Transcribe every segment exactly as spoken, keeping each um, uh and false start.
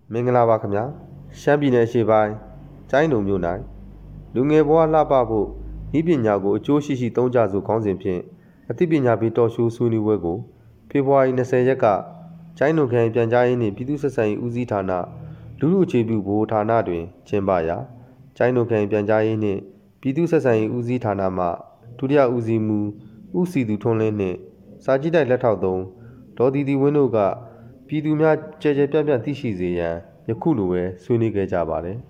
မင်္ဂလာပါခင်ဗျာရှမ်းပြည်နယ်အရှေ့ပိုင်းကျိုင်းတုံမြို့၌လူငယ်ဘဝလှပဖို့ဤပညာကိုအကျိုးရှိရှိသုံးကြစို့ခေါင်းစဉ်ဖြင့်အသိပညာပေးတော်ရှိုးဆွေးနွေးပွဲကိုဖေဖော်ဝါရီ၂၀ရက်ကကျိုင်းတုံခရိုင်ပြန်ကြားရေးနှင့်ပြည်သူ့ဆက်ဆံရေးဦးစီးဌာနလူလူအခြေပြုဗဟိုဌာနတွင်ကျင်းပရာကျိုင်းတုံခရိုင်ပြန်ကြားရေးနှင့်ပြည်သူ့ဆက်ဆံရေးဦးစီးဌာနမှဒုတိယဦးစီးမှူးဦးစီသူထွန်းလင်းနှင့်စာကြည့်တိုက်လက်ထောက်သုံးဒေါ်တီတီဝင်းတို့ကပြည်သူများကြဲကြဲပြန့်ပြန့်သိရှိစေရန်ယခုလိုပဲဆွေးနွေးခဲ့ကြပါတယ်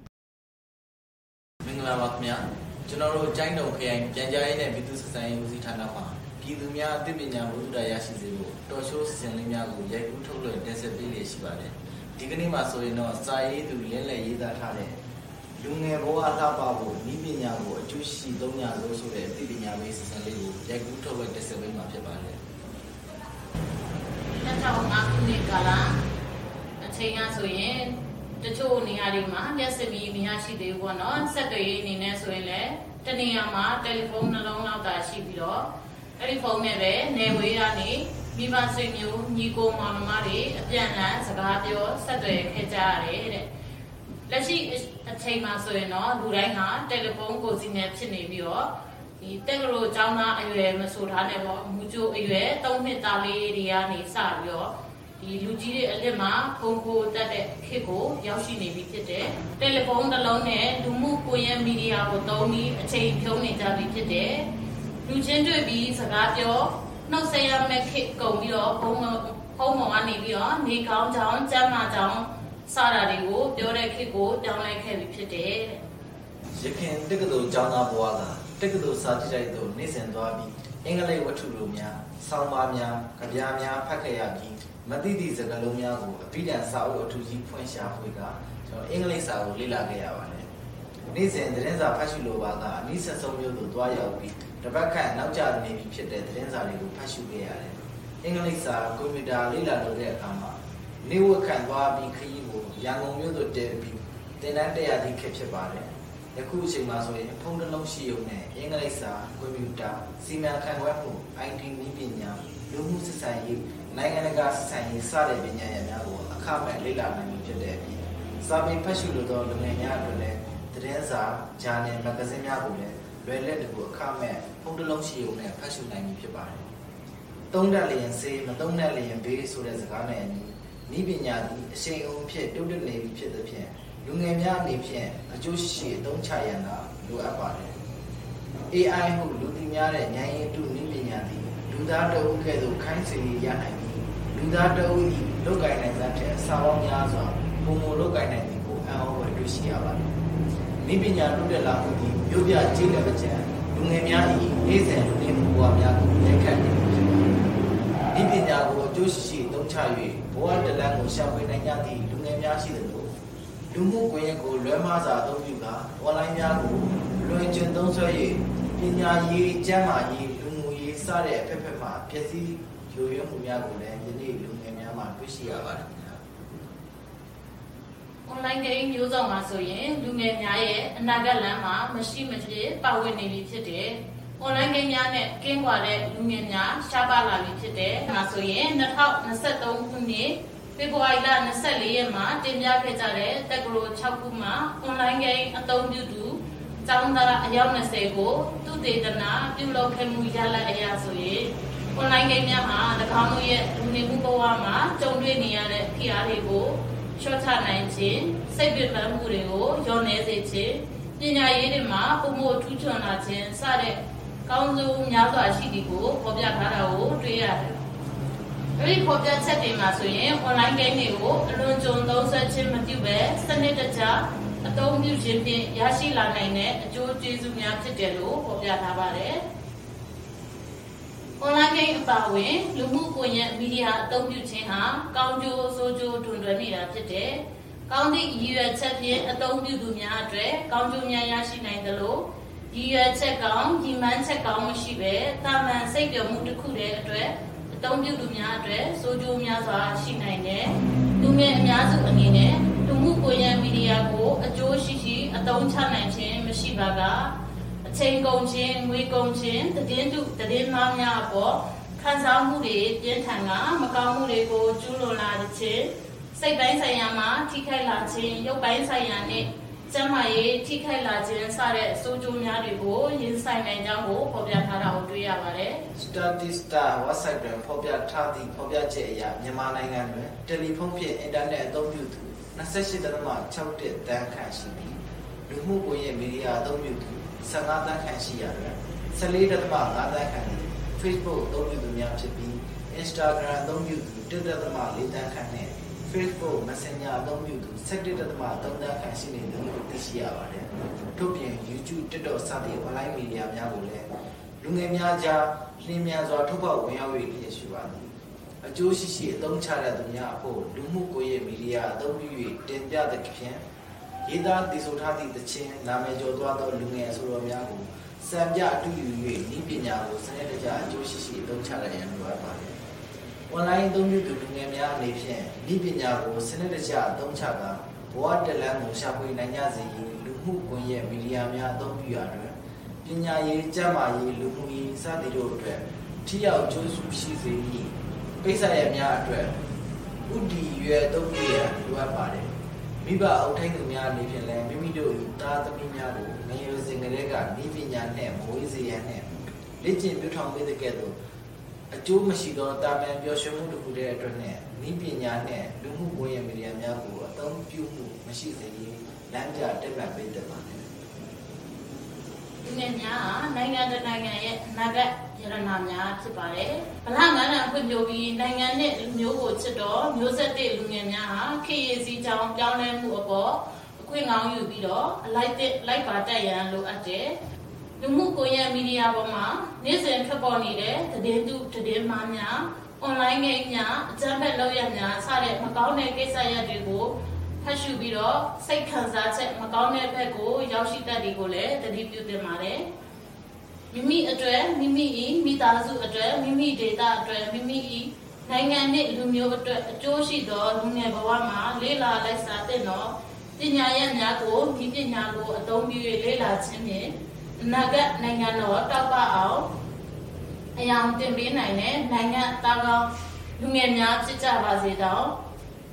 မင်္ဂလာပါခင်ဗျာကျွန်တော်တို့ကျိုင်းတုံခရိုင်ပြန်ကြားရေးနဲ့ပြည်သူ့ဆက်ဆံရေးဦးစီးဌာနမှာပြည်သူများအသိပညာဘုဒ္ဓရရှိစေဖို့တော်ရှိုးစင်လေးများကိုရိုက်ကူးထုတ်လွှင့်တင်ဆက်ပေးရရှိပါတယ်ဒီကနေ့မှာဆိုရင်တော့စာရေးသူလင်းလက်ရေးသားထားတဲ့လူငယ်ဘဝလှပဖို့ဤပညာကိုအကျိုးရှိသုံးညာလို့ဆိုတဲ့အသိပညာပေးစင်လေးကိုရိုက်ကူးထုတ်လွှင့်တင်ဆက်ပေးမှာဖြစ်ပါတယ်၂၀၀၅ခုနှစ်ကာလအချိန်ကဆိုရင်တချို့နေရာတွေမှာမျက်စိမီမရရှိသေးဘူးပေါ့နော်ဆက်သွယ်ရေးအနေနဲ့ဆိုရင်လည်းတနေရာမှာတယ်လီဖုန်းနှလုံးလောက်သာရှိပြီးတော့အဲ့ဒီဖုန်းနဲ့ပဲနယ်ဝေးကနေမိဘဆွေမျိုးညီကိုမောင်နှမတွေအပြန်အလှန်စကားပြောဆက်သွယ်ခဲ့ကြရတယ်တဲ့လက်ရှိအချိန်မှာဆိုရင်တော့လူတိုင်းဟာတယ်လီဖုန်းကိုယ်စီနဲ့ဖြစ်နေပြီးတော့ဒီတက်ကလေးကျောင်းသားအရွယ်မဆိုထားနဲ့ပေါ့မူကျိုးအရွယ်၃နှစ်သားလေးတွေကနေစပြီးတော့ဒီလူကြီးတွေအလစ်မှာဖုန်းကိုတက်တဲ့ခေတ်ကိုရောက်ရှိနေပြီဖြစ်တယ်တယ်လီဖုန်းတစ်လုံးနဲ့လူမှုကွန်ရက်မီဒီယာကိုသုံးပြီးအချိန်ဖြုံးနေကြပြီဖြစ်တယ်လူချင်းတွေ့ပြီးစကားပြောနှုတ်ဆက်ရမယ့်ခေတ်ကုန်ပြီးတော့ဖုန်းဖုန်းပေါ်ကနေပြီးတော့နေကောင်းကြောင်းကျမ်းမာကြောင်းစတာတွေကိုပြောတဲ့ခေတ်ကိုပြောင်းလဲခဲ့ပြီဖြစ်တယ်ရခင်တက္ကသိုလ်ကျောင်းသားဘဝကတက္ကသိုလ်စာကြည့်တိုက်သို့နေ့စဉ်သွားပြီးအင်္ဂလိပ်ဝတ္ထုလိုများဆောင်းပါးများကြပြားများဖတ်ခဲ့ရပြီးမသိသည့်စကားလုံးများကိုအပိဓာန်စာအုပ်အထူးကြီးဖွင့်ရှာဖွေကကျွန်တော်အင်္ဂလိပ်စာကိုလေ့လာခဲ့ရပါတယ်နေ့စဉ်သတင်းစာဖတ်ရှုလိုပါကအနည်းဆက်ဆုံးမျိုးသို့သွားရောက်ပြီးတပတ်ခန့်နောက်ကျနေပြီဖြစ်တဲ့သတင်းစာတွေကိုဖတ်ရှုခဲ့ရတယ်အင်္ဂလိပ်စာကွန်ပျူတာလေ့လာလုပ်တဲ့အခါမှာနေဝက်ခန့်သွားပြီးခရီးကိုရန်ကုန်မြို့သို့တက်ပြီးသင်တန်းတက်ရသည့်ခေတ်ဖြစ်ပါတယ်ယခုအချိန်မှာဆိုရင်ဖုန်းတစ်လုံးရှိုံနဲ့အင်္ဂလိပ်စာကွန်ပျူတာစီမံခန့်ခွဲမှု အိုင် တီ နည်းပညာလူမှုဆက်ဆံရေးနိုင်ငံတကာဆက်ဆံရေးစတဲ့ပညာရပ်များကိုအခမဲ့လေ့လာနိုင်ဖြစ်တဲ့အပြင်စာပေဖတ်ရှုလိုသောလူငယ်များအတွက်လည်းသတင်းစာဂျာနယ်မဂ္ဂဇင်းများကိုလည်းလွယ်လက်တကူအခမဲ့ဖုန်းတစ်လုံးရှိုံနဲ့ဖတ်ရှုနိုင်ပြီဖြစ်ပါတယ်။သုံးတတ်လျင်စေမသုံးတတ်လျင်ဘေးဆိုတဲ့စကားနဲ့အညီနည်းပညာသည်အရှိန်အဟုန်ဖြင့်တိုးတက်နေပြီဖြစ်သဖြင့်လူငယ်များအနေဖြင့်အကျိုးရှိအသုံးချရန်သာလိုအပ်ပါတယ်။ အေး အိုင် ဟုလူသိများတဲ့ဉာဏ်ရည်တုနည်းပညာသည်လူသားတအုပ်ကဲ့သို့ခိုင်းစေရနိုင်ပြီးလူသားတအုပ်၏လုတ်ကိုင်နိုင်သည့်အစာပေါင်းများစွာပုံမလုတ်ကိုင်နိုင်သည်ကိုအံ့ဩဖွယ်တွေ့ရှိရပါတယ်။နည်းပညာတိုးတက်လာမှုသည်မြို့ပြကျေးလက်ပကြံလူငယ်များ၏နေ့စဉ်လူနေမှုဘဝများကိုရိုက်ခတ်နေပြီဖြစ်ပါတယ်။နည်းပညာကိုအကျိုးရှိရှိသုံးချ၍ဘဝတလန်းကိုရှာဖွေနိုင်ကြသည့်လူငယ်များရှိသလိုလူမှုကွန်ရက်ကိုလွဲမှားစွာအသုံးပြုကာအွန်လိုင်းများကိုလွှဲကျင်သုံးစွဲ၍ပညာရေးကျန်းမာရေးလူမှုရေးစတဲ့အဖက်ဖက်မှပျက်စီးယိုယွင်းမှုများကိုလည်းယနေ့လူငယ်များမှတွေ့ရှိရပါတယ်ခင်ဗျာ။ online game မျိုးစုံမှာဆိုရင်လူငယ်များရဲ့အနာဂတ်လမ်းမှာမရှိမဖြစ်ပါဝင်နေပြီဖြစ်တယ်။ online game များနဲ့ကင်းကွာတဲ့လူငယ်များရှားပါလာပြီဖြစ်တယ်။ဒါဆိုရင်၂၀၂၃ခုနှစ်ဖေဖော်ဝါရီလ၂၄ရက်မှာတင်ပြခဲ့ကြတဲ့တက္ကသိုလ်၆ခုမှာ online game အသုံးပြုသူကျောင်းသားအယောက်၂၀ကိုသူတေသနာပြုလုပ်ခဲ့မှုရလဒ်အရဆိုရင် online game များမှာ၎င်းတို့ရဲ့လူနေမှုဘဝမှာကြုံတွေ့နေရတဲ့ဖိအားတွေကိုလျှော့ချနိုင်ခြင်းစိတ်ပင်ပန်းမှုတွေကိုလျော့နည်းစေခြင်းပညာရေးတွေမှာပုံမှုထူးချွန်လာခြင်းစတဲ့ကောင်းကျိုးများစွာရှိသည်ကိုဖော်ပြထားတာကိုတွေ့ရတယ်ဒီဖော်ပြချက်တွေမှာဆိုရင် online game တွေကိုအလွန်ကြုံသုံးစွဲခြင်းမပြုဘဲစနစ်တကျအသုံးပြုခြင်းဖြင့်ရရှိလာနိုင်တဲ့အကျိုးကျေးဇူးများဖြစ်တယ်လို့ဖော်ပြထားပါတယ်။ online game အပါအဝင်လူမှုကွန်ရက်မီဒီယာအသုံးပြုခြင်းဟာကောင်းကျိုးအဆိုးကျိုးတွင်တွင်နေတာဖြစ်တယ်။ကောင်းသည့်ရည်ရွယ်ချက်ဖြင့်အသုံးပြုသူများအတွက်ကောင်းကျိုးများရရှိနိုင်သလိုရည်ရွယ်ချက်ကောင်းရည်မှန်းချက်ကောင်းမရှိဘဲတာမန်စိတ်ပျော်မှုတစ်ခုတည်းအတွက်အသုံးပြုသူများအတွက်ဆိုးကျိုးများစွာရှိနိုင်တယ်။လူငယ်အများစုအနေနဲ့လူမှုကွန်ရက်မီဒီယာကိုအကျိုးရှိရှိအသုံးချနိုင်ခြင်းမရှိပါကအချိန်ကုန်ခြင်းငွေကုန်ခြင်းတည်င်းတုတည်င်းမားများအပေါ်ခံစားမှုတွေပြင်းထန်ကမကောင်းမှုတွေကိုကျူးလွန်လာခြင်းစစိတ်ပိုင်းဆိုင်ရာမှာထိခိုက်လာခြင်းရုပ်ပိုင်းဆိုင်ရာနဲ့ကျန်းမာရေးထိခိုက်လာခြင်းစတဲ့အဆိုးကျိုးများတွေကိုရင်ဆိုင်နိုင်ကြောင်းကိုဖော်ပြထားတာကိုတွေ့ရပါတယ် Statista website တွင်ဖော်ပြထားသည့်ဖော်ပြချက်အရမြန်မာနိုင်ငံတွင်တယ်လီဖုန်းဖြင့်အင်တာနက်အသုံးပြုသူ၂၈.၆၁ တန်းခန့်ရှိပြီးလူမှုကွန်ရက်မီဒီယာအသုံးပြုသူ၁၅ တန်းခန့်ရှိရာတွင်၁၄.၅ တန်းခန့်သည် Facebook အသုံးပြုသူများဖြစ်ပြီး Instagram အသုံးပြုသူ၁.၄ တန်းခန့်နှင့် Facebook Messenger အသုံးပြုသူ၁၁.၃ တန်းခန့်ရှိနေတယ်လို့သိရှိရပါတယ်။ထို့ပြင် YouTube, TikTok စသည့် online မီဒီယာများကိုလည်းလူငယ်များကြားလျင်မြန်စွာထုတ်ဖောက်ဝင်ရောက်၍လျက်ရှိပါသည်။အကျိုးရှိရှိအသုံးချတဲ့သူများအဖို့လူမှုကွန်ရက်မီဒီယာအသုံးပြု၍တင်ပြသဖြင့်ရေးသားတည်ဆိုထားသည့်သချင်းနာမည်ကျော်သွားသောလူငယ်အဆိုတော်များကိုစံပြအတူယူ၍ဤပညာကိုစနစ်တကျအကျိုးရှိရှိအသုံးချရန်လိုအပ်ပါတယ်။ online အသုံးပြုသူလူငယ်များအနေဖြင့်ဤပညာကိုစနစ်တကျအသုံးချကာဘဝတလန်းကိုရှာဖွေနိုင်ကြစေရန်လူမှုကွန်ရက်မီဒီယာများအသုံးပြုရာတွင်ပညာရေးကျန်းမာရေးလူမှုရေးစသည့်တို့အတွက်ထိရောက်ကျိုးရှိစေမည့်ကိစ္စရပ်များအတွက်ဥတီရွယ်အသုံးပြုရန်လိုအပ်ပါတယ်။မိဘအုပ်ထိန်းသူများအနေဖြင့်လည်းမိမိတို့၏သားသမီးများကိုငယ်ရွယ်စဉ်ကတည်းကဤပညာနှင့်မွေးစေရန်နှင့်လေ့ကျင့်ပြုထောင်ပေးတဲ့ကဲ့သို့အကျိုးမရှိသောတာမန်ပျော်ရွှင်မှုတစ်ခုတည်းအတွက်နဲ့ဤပညာနှင့်လူမှုကွန်ရက်မီဒီယာများကိုအသုံးပြုမှုမရှိစေရန်လမ်းပြတက်မှတ်ပေးတတ်ပါတယ်လူငယ်များနိုင်ငံတကာနိုင်ငံရဲ့အနာဂတ်ရတနာများဖြစ်ပါတယ်ဗလာငန်းလံဖွံ့ဖြိုးပြီးနိုင်ငံနဲ့လူမျိုးကိုချစ်တော်မျိုးဆက်တဲ့လူငယ်များဟာခေတ်ရည်စည်းကြောင်းပြောင်းလဲမှုအပေါ်အခွင့်ကောင်းယူပြီးတော့အလိုက်တဲ့လိုက်ပါတက်ရန်လိုအပ်တယ်လူမှုကွန်ရက်မီဒီယာပေါ်မှာနေ့စဉ်ထွက်ပေါ်နေတဲ့သတင်းသူသတင်းမှားများ online ဂိမ်းများအကြမ်းဖက်လုပ်ရများစတဲ့မကောင်းတဲ့ကိစ္စရပ်တွေကိုဖတ်ရှုပြီးတော့စိတ်ခံစားချက်မကောင်းတဲ့ဘက်ကိုရောက်ရှိတတ်တွေကိုလည်းသတိပြုသင့်ပါတယ်မိမိအတွက်မိမိ၏မိသားစုအတွက်မိမိဒေသအတွက်မိမိ၏နိုင်ငံနဲ့လူမျိုးအတွက်အကျိုးရှိသောလူငယ်ဘဝမှာလေးလာလိုက်စားတဲ့တော့ပညာရပ်များကိုဒီပညာကိုအသုံးပြု၍လေးလာခြင်းဖြင့်အနာဂတ်နိုင်ငံတော်တောက်ပအောင်အယောင်တင်ပေးနိုင်တဲ့နိုင်ငံသားကောင်းလူငယ်များဖြစ်ကြပါစေတော့